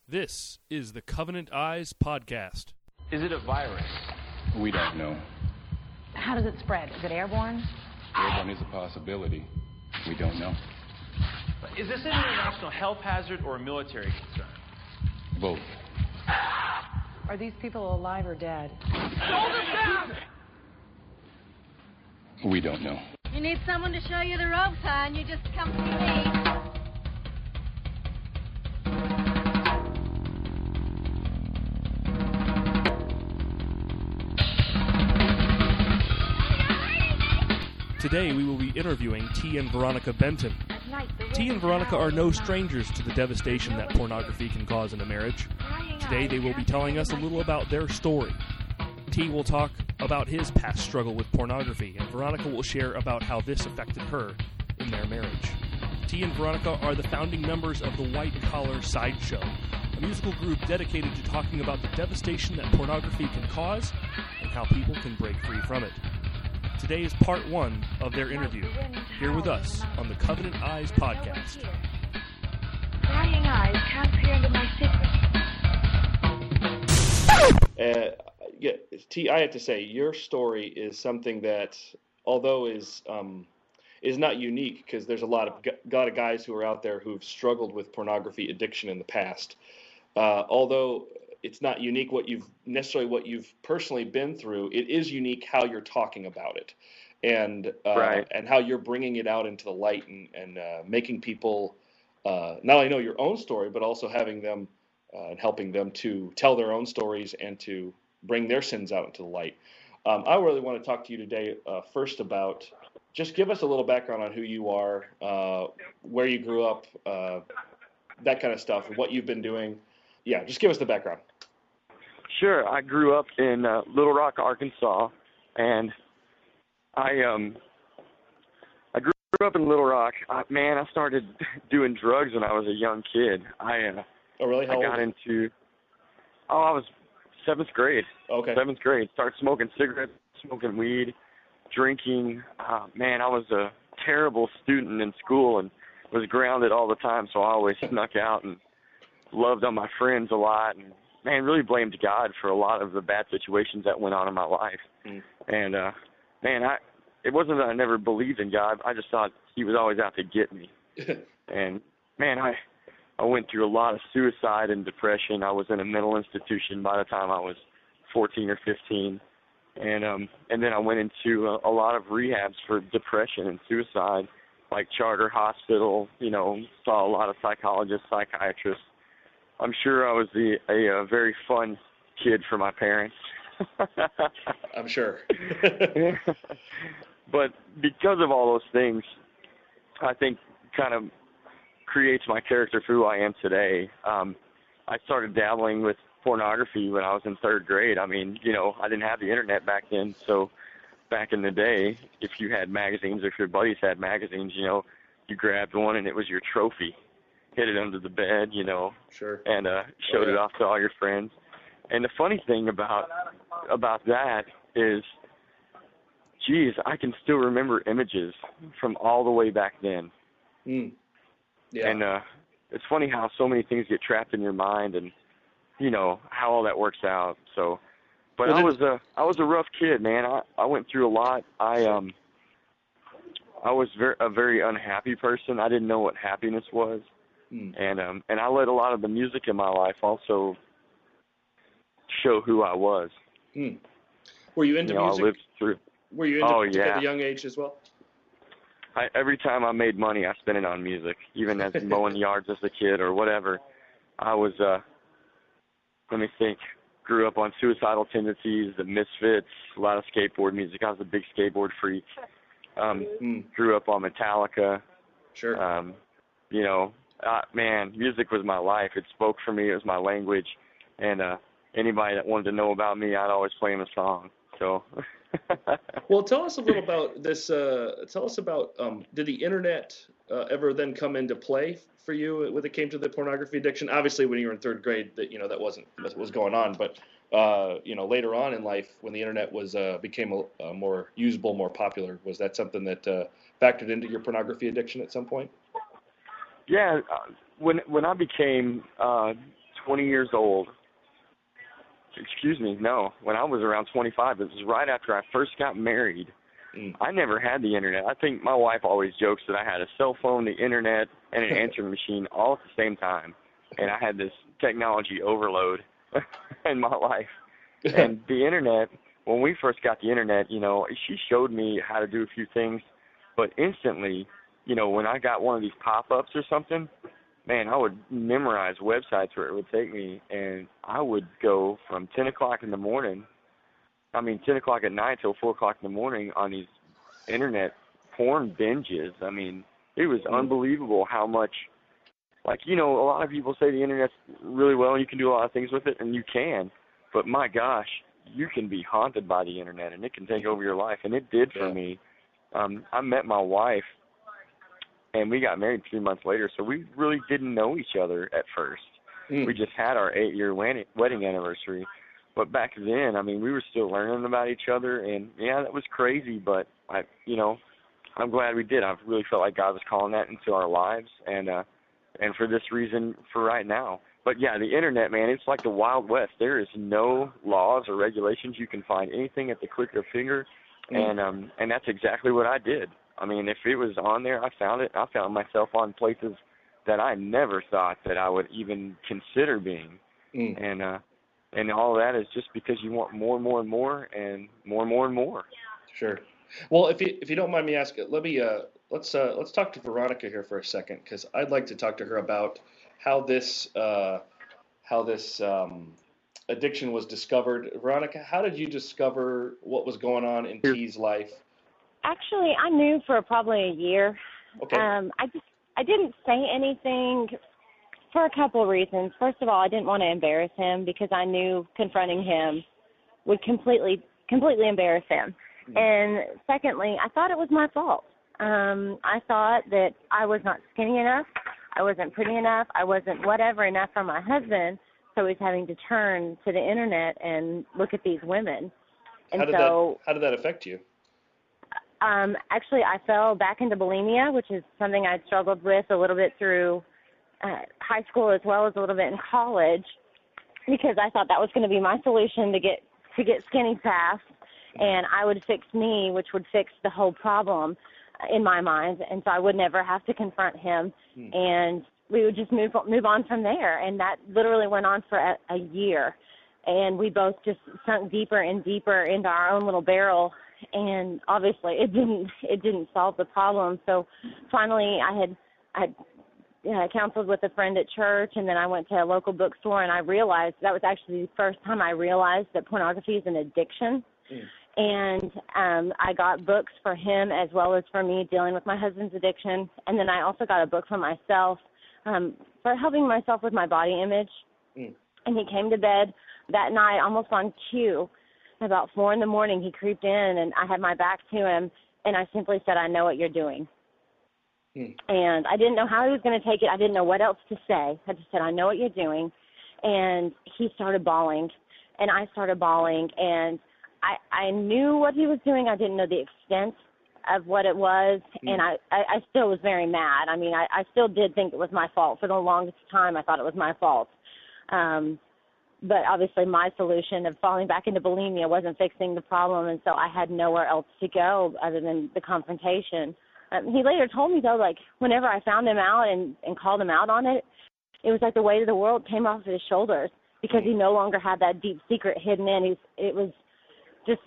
This is the Covenant Eyes Podcast. Is it a virus? We don't know. How does it spread? Is it airborne? Airborne is a possibility. We don't know. Is this an international health hazard or a military concern? Both. Are these people alive or dead? We don't know. You need someone to show you the ropes, huh? And you just come to me. Today we will be interviewing T and Veronica Benton. T and Veronica are no strangers to the devastation that pornography can cause in a marriage. Today they will be telling us a little about their story. T will talk about his past struggle with pornography, and Veronica will share about how this affected her in their marriage. T and Veronica are the founding members of the White Collar Sideshow, a musical group dedicated to talking about the devastation that pornography can cause and how people can break free from it. Today is part one of their interview, here with us on the Covenant Eyes Podcast. Prying eyes can't peer into my secrets. T, I have to say, your story is something that, although is not unique, because there's a lot of guys who are out there who've struggled with pornography addiction in the past. Although it's not unique what you've personally been through, it is unique how you're talking about it, and right. And how you're bringing it out into the light and making people not only know your own story, but also having them and helping them to tell their own stories and to bring their sins out into the light. I really want to talk to you today first about, just give us a little background on who you are, where you grew up, that kind of stuff, what you've been doing. Yeah, just give us the background. Sure. I grew up in Little Rock, Arkansas, and I grew up in Little Rock. I started doing drugs when I was a young kid. Oh, really? How I old? got into, I was 7th grade. Okay. 7th grade. Started smoking cigarettes, smoking weed, drinking. I was a terrible student in school and was grounded all the time, so I always snuck out and loved on my friends a lot, and really blamed God for a lot of the bad situations that went on in my life. And it wasn't that I never believed in God. I just thought he was always out to get me. And I went through a lot of suicide and depression. I was in a mental institution by the time I was 14 or 15. And then I went into a lot of rehabs for depression and suicide, like Charter Hospital, saw a lot of psychologists, psychiatrists. I'm sure I was a very fun kid for my parents. I'm sure. But because of all those things, I think kind of creates my character for who I am today. I started dabbling with pornography when I was in 3rd grade. I didn't have the internet back then, so back in the day, if you had magazines or if your buddies had magazines, you grabbed one and it was your trophy. Hid it under the bed, Sure. And showed it off to all your friends. And the funny thing about that is, I can still remember images from all the way back then. Yeah. And it's funny how so many things get trapped in your mind, and how all that works out. So, but I was a rough kid, man. I went through a lot. I was a very unhappy person. I didn't know what happiness was. And I let a lot of the music in my life also show who I was. Were you into music? I lived through. Were you into music at a young age as well? Every time I made money, I spent it on music, even as mowing yards as a kid or whatever. I was, grew up on Suicidal Tendencies, the Misfits, a lot of skateboard music. I was a big skateboard freak. Grew up on Metallica. Sure. Music was my life. It spoke for me. It was my language. And anybody that wanted to know about me, I'd always play them a song. So. Well, tell us a little about this. Tell us about, did the internet ever then come into play for you when it came to the pornography addiction? Obviously, when you were in 3rd grade, that wasn't what was going on. But later on in life, when the internet became more usable, more popular, was that something that factored into your pornography addiction at some point? Yeah, when I became 20 years old. Excuse me, no. When I was around 25, it was right after I first got married. I never had the internet. I think my wife always jokes that I had a cell phone, the internet, and an answering machine all at the same time. And I had this technology overload in my life. And the internet, when we first got the internet, you know, she showed me how to do a few things. But instantly, you know, when I got one of these pop-ups or something, man, I would memorize websites where it would take me. And I would go from 10 o'clock in the morning, 10 o'clock at night till 4 o'clock in the morning on these internet porn binges. I mean, it was unbelievable how much, like, you know, a lot of people say the internet's really well and you can do a lot of things with it, and you can. But my gosh, you can be haunted by the internet, and it can take over your life, and it did for me. I met my wife, and we got married 3 months later, so we really didn't know each other at first. We just had our 8-year wedding anniversary. But back then, I mean, we were still learning about each other, and yeah, that was crazy. But I'm glad we did. I really felt like God was calling that into our lives, and for this reason, for right now. But yeah, the internet, man, it's like the Wild West. There is no laws or regulations. You can find anything at the click of a finger, and that's exactly what I did. I mean, if it was on there, I found it. I found myself on places that I never thought that I would even consider being, and all of that is just because you want more and more and more and more and more and more. Sure. Well, if you don't mind me asking, let's talk to Veronica here for a second, because I'd like to talk to her about how this addiction was discovered. Veronica, how did you discover what was going on in T's life? Actually, I knew for probably a year. Okay. I didn't say anything for a couple of reasons. First of all, I didn't want to embarrass him because I knew confronting him would completely embarrass him. And secondly, I thought it was my fault. I thought that I was not skinny enough, I wasn't pretty enough, I wasn't whatever enough for my husband, so he's having to turn to the internet and look at these women. And how did that affect you? Actually, I fell back into bulimia, which is something I'd struggled with a little bit through high school as well as a little bit in college, because I thought that was going to be my solution to get skinny fast, and I would fix me, which would fix the whole problem in my mind, and so I would never have to confront him, and we would just move on from there. And that literally went on for a year, and we both just sunk deeper and deeper into our own little barrel. And obviously, it didn't solve the problem. So finally, I counseled with a friend at church, and then I went to a local bookstore, and I realized that was actually the first time I realized that pornography is an addiction. And I got books for him as well as for me dealing with my husband's addiction. And then I also got a book for myself for helping myself with my body image. And he came to bed that night almost on cue. About 4 a.m, he creeped in, and I had my back to him, and I simply said, "I know what you're doing." And I didn't know how he was going to take it. I didn't know what else to say. I just said, "I know what you're doing." And he started bawling, and I started bawling, and I knew what he was doing. I didn't know the extent of what it was, and I still was very mad. I mean, I still did think it was my fault. For the longest time, I thought it was my fault. But obviously my solution of falling back into bulimia wasn't fixing the problem, and so I had nowhere else to go other than the confrontation. He later told me, though, like, whenever I found him out and called him out on it, it was like the weight of the world came off his shoulders because he no longer had that deep secret hidden in. It was just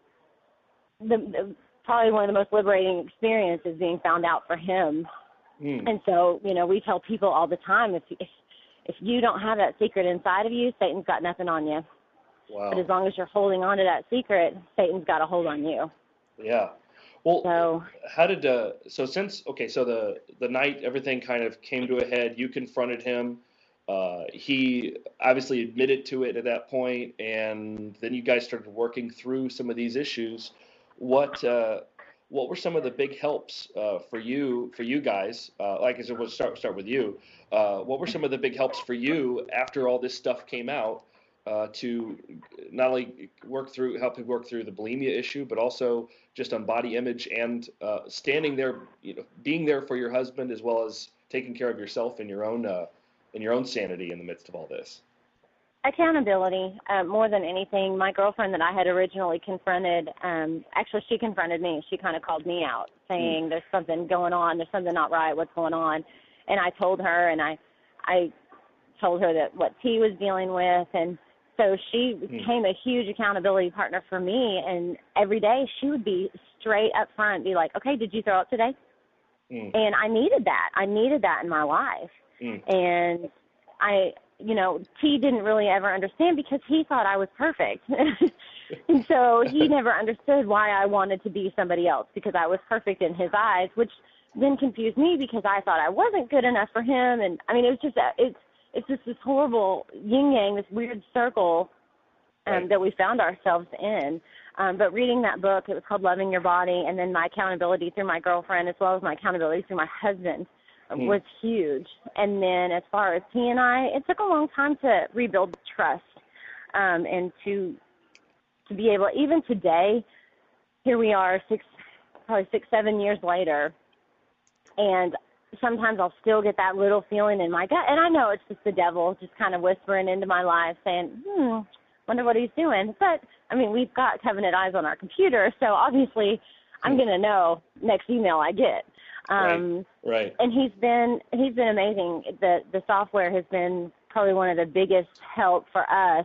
probably one of the most liberating experiences being found out for him. And so, you know, we tell people all the time, if you don't have that secret inside of you, Satan's got nothing on you. Wow. But as long as you're holding on to that secret, Satan's got a hold on you. Yeah. Well, how did so the night everything kind of came to a head, you confronted him. He obviously admitted to it at that point, and then you guys started working through some of these issues. What were some of the big helps for you guys? Like I said, we'll start with you. What were some of the big helps for you after all this stuff came out to not only help you work through the bulimia issue, but also just on body image and standing there, you know, being there for your husband as well as taking care of yourself and your own sanity in the midst of all this? Accountability, more than anything. My girlfriend that I had originally confronted, actually she confronted me. She kind of called me out, saying there's something going on, there's something not right, what's going on. And I told her, and I told her that what T was dealing with, and so she became a huge accountability partner for me. And every day she would be straight up front, be like, okay, did you throw up today? And I needed that. I needed that in my life. And T didn't really ever understand because he thought I was perfect. And so he never understood why I wanted to be somebody else, because I was perfect in his eyes, which then confused me because I thought I wasn't good enough for him. And I mean, it was just, it's just this horrible yin-yang, this weird circle that we found ourselves in. But reading that book, it was called Loving Your Body, and then my accountability through my girlfriend as well as my accountability through my husband was huge. And then as far as he and I, it took a long time to rebuild trust and to be able, even today, here we are probably 6-7 years later, and sometimes I'll still get that little feeling in my gut, and I know it's just the devil just kind of whispering into my life saying, wonder what he's doing. But, I mean, we've got Covenant Eyes on our computer, so obviously I'm going to know next email I get. Right. And he's been amazing. The software has been probably one of the biggest help for us.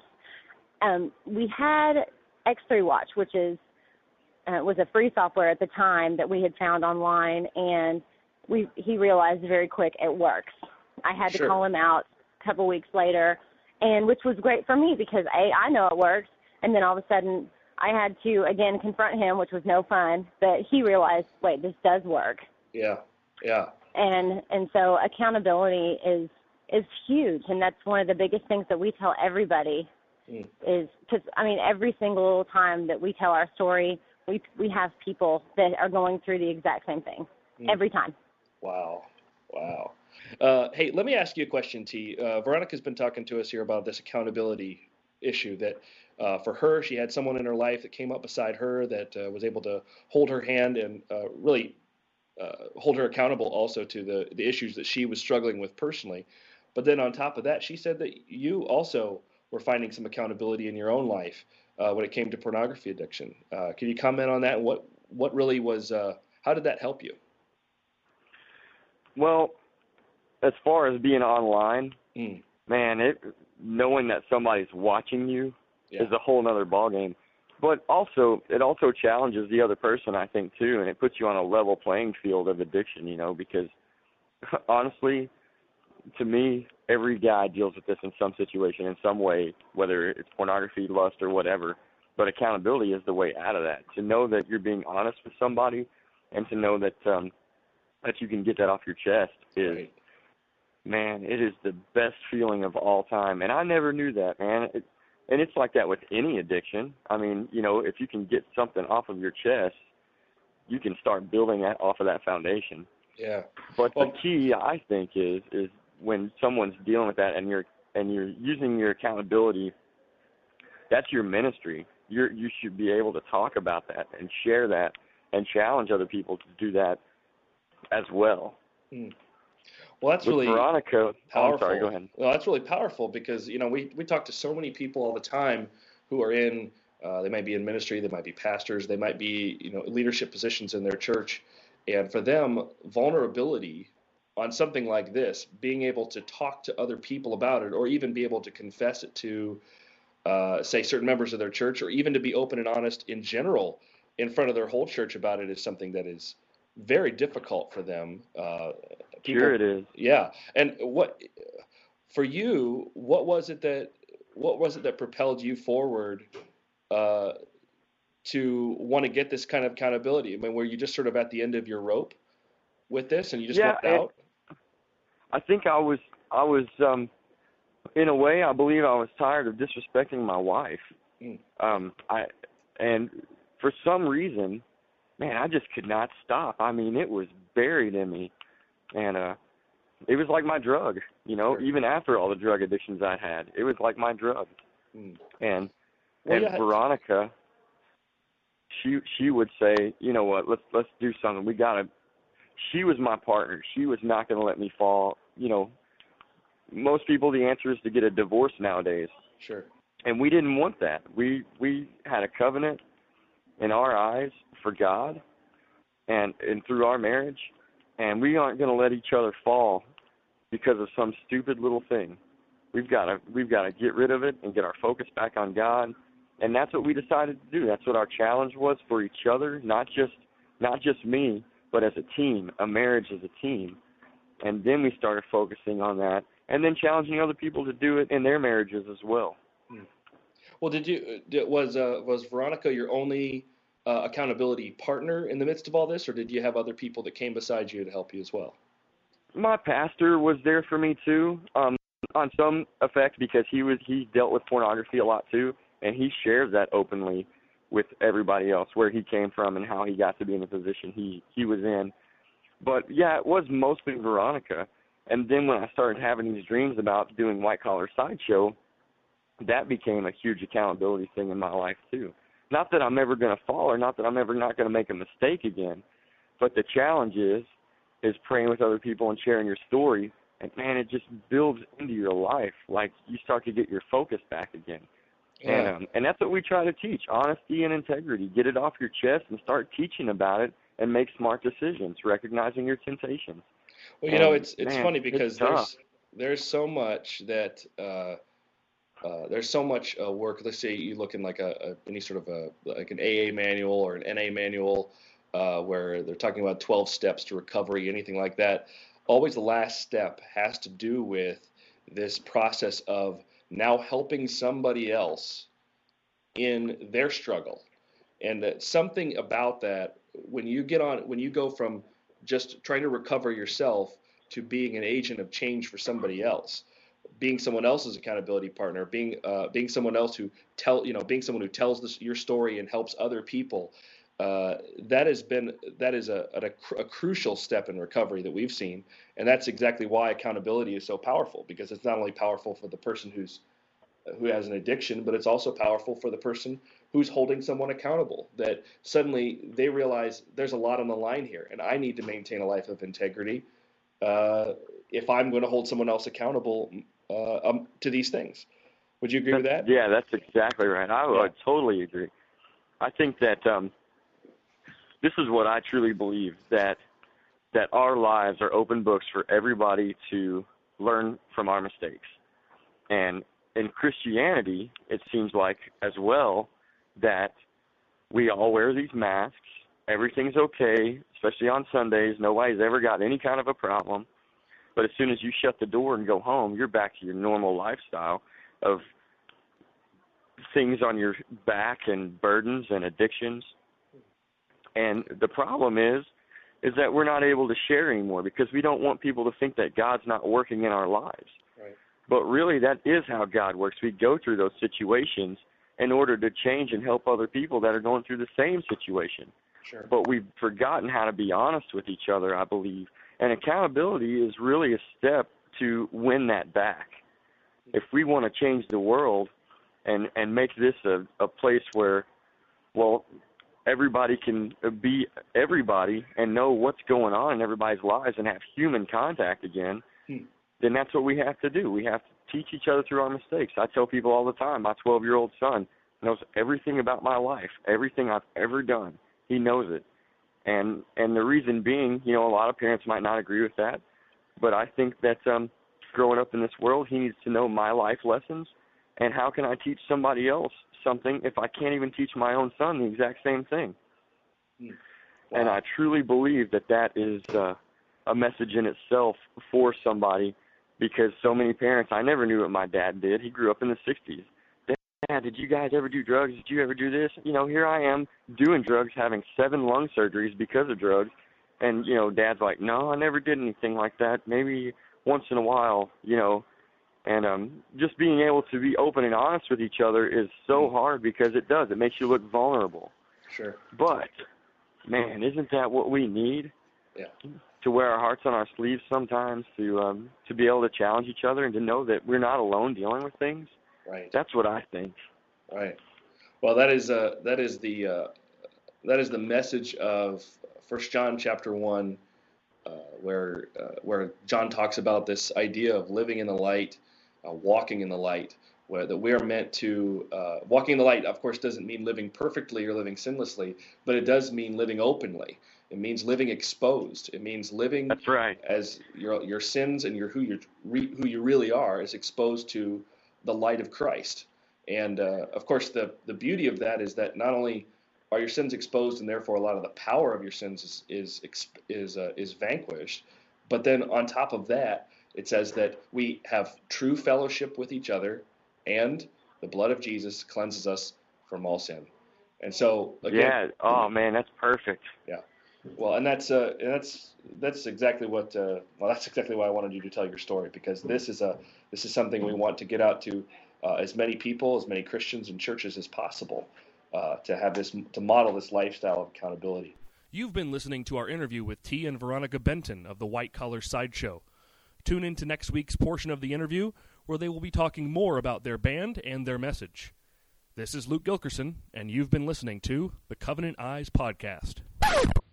We had X3 Watch, which was a free software at the time that we had found online, and he realized very quick it works. I had to call him out a couple weeks later, and which was great for me because I know it works, and then all of a sudden I had to again confront him, which was no fun. But he realized, wait, this does work. Yeah. And so accountability is huge, and that's one of the biggest things that we tell everybody. Is because I mean every single time that we tell our story, we have people that are going through the exact same thing every time. Wow. Hey, let me ask you a question, T. Veronica's been talking to us here about this accountability issue that for her, she had someone in her life that came up beside her that was able to hold her hand and really hold her accountable also to the issues that she was struggling with personally. But then on top of that, she said that you also were finding some accountability in your own life when it came to pornography addiction. Can you comment on that? What really was, how did that help you? Well, as far as being online, man, knowing that somebody's watching you is a whole nother ballgame. But also, it also challenges the other person, I think, too, and it puts you on a level playing field of addiction, because honestly, to me, every guy deals with this in some situation, in some way, whether it's pornography, lust, or whatever. But accountability is the way out of that. To know that you're being honest with somebody and to know that that you can get that off your chest is, man, it is the best feeling of all time. And I never knew that, man. And it's like that with any addiction. I mean, if you can get something off of your chest, you can start building that off of that foundation. Yeah. But the key, I think, is when someone's dealing with that and you're using your accountability, that's your ministry. You should be able to talk about that and share that and challenge other people to do that as well. Well, that's with really Veronica. Powerful. Oh, I'm sorry, go ahead. Well, that's really powerful because, we talk to so many people all the time who are in, they might be in ministry, they might be pastors, they might be, leadership positions in their church. And for them, vulnerability on something like this, being able to talk to other people about it, or even be able to confess it to, say, certain members of their church, or even to be open and honest in general in front of their whole church about it, is something that is very difficult for them. Sure it is. Yeah. And for you, what was it that propelled you forward to want to get this kind of accountability? I mean, were you just sort of at the end of your rope with this and you just worked out? I think I was in a way, I believe I was tired of disrespecting my wife. And for some reason, man, I just could not stop. I mean, it was buried in me. And it was like my drug, even after all the drug addictions I had. It was like my drug. And Veronica, she would say, you know what, let's do something. She was my partner. She was not going to let me fall, most people, the answer is to get a divorce nowadays. Sure. And we didn't want that. We had a covenant in our eyes for God and through our marriage, and we aren't going to let each other fall because of some stupid little thing. We've got to get rid of it and get our focus back on God, and that's what we decided to do. That's what our challenge was for each other, not just me, but as a team, a marriage as a team. And then we started focusing on that, and then challenging other people to do it in their marriages as well. Well, was Veronica your only accountability partner in the midst of all this, or did you have other people that came beside you to help you as well? My pastor was there for me too, on some effect, because he dealt with pornography a lot too, and he shared that openly with everybody else, where he came from and how he got to be in the position he was in. But yeah, it was mostly Veronica. And then when I started having these dreams about doing White Collar Sideshow, that became a huge accountability thing in my life too. Not that I'm ever going to fall, or not that I'm ever not going to make a mistake again, but the challenge is praying with other people and sharing your story, and man, it just builds into your life. Like, you start to get your focus back again. Yeah. And that's what we try to teach, honesty and integrity. Get it off your chest and start teaching about it, and make smart decisions, recognizing your temptations. Well, it's funny because there's so much that there's so much work. Let's say you look in like any sort of like an AA manual or an NA manual, where they're talking about 12 steps to recovery, anything like that. Always the last step has to do with this process of now helping somebody else in their struggle. And something about that, when you go from just trying to recover yourself to being an agent of change for somebody else, being someone else's accountability partner, being someone else who tells your story and helps other people, that is a crucial step in recovery that we've seen, and that's exactly why accountability is so powerful, because it's not only powerful for the person who has an addiction, but it's also powerful for the person who's holding someone accountable, that suddenly they realize there's a lot on the line here, and I need to maintain a life of integrity if I'm going to hold someone else accountable to these things. Would you agree with that? Yeah, that's exactly right. I would totally agree. I think that this is what I truly believe, that our lives are open books for everybody to learn from our mistakes. And in Christianity, it seems like as well that we all wear these masks. Everything's okay, especially on Sundays. Nobody's ever got any kind of a problem. But as soon as you shut the door and go home, you're back to your normal lifestyle of things on your back and burdens and addictions. And the problem is that we're not able to share anymore, because we don't want people to think that God's not working in our lives. Right. But really, that is how God works. We go through those situations in order to change and help other people that are going through the same situation. Sure. But we've forgotten how to be honest with each other, I believe. And accountability is really a step to win that back. If we want to change the world and make this a place where, well, everybody can be everybody and know what's going on in everybody's lives and have human contact again, then that's what we have to do. We have to teach each other through our mistakes. I tell people all the time, my 12-year-old son knows everything about my life, everything I've ever done. He knows it. And the reason being, a lot of parents might not agree with that, but I think that growing up in this world, he needs to know my life lessons, and how can I teach somebody else something if I can't even teach my own son the exact same thing? Wow. And I truly believe that is a message in itself for somebody, because so many parents, I never knew what my dad did. He grew up in the 60s. Dad, did you guys ever do drugs? Did you ever do this? Here I am doing drugs, having 7 lung surgeries because of drugs. And, Dad's like, no, I never did anything like that. Maybe once in a while, And just being able to be open and honest with each other is so hard, because it makes you look vulnerable. Sure. But, man, isn't that what we need? Yeah. To wear our hearts on our sleeves sometimes, to be able to challenge each other and to know that we're not alone dealing with things. Right. That's what I think. Right. Well, that is the message of 1 John chapter 1, where John talks about this idea of living in the light, walking in the light, where that we are meant to walking in the light. Of course, doesn't mean living perfectly or living sinlessly, but it does mean living openly. It means living exposed. It means living That's right. as your sins and who you really are is exposed to the light of Christ. And of course, the beauty of that is that not only are your sins exposed, and therefore a lot of the power of your sins is vanquished, but then on top of that, it says that we have true fellowship with each other, and the blood of Jesus cleanses us from all sin. And so again, man, that's perfect. Yeah. Well, and that's exactly what that's exactly why I wanted you to tell your story, because this is something we want to get out to as many people, as many Christians and churches as possible, to model this lifestyle of accountability. You've been listening to our interview with T and Veronica Benton of the White Collar Sideshow. Tune in to next week's portion of the interview, where they will be talking more about their band and their message. This is Luke Gilkerson, and you've been listening to the Covenant Eyes Podcast.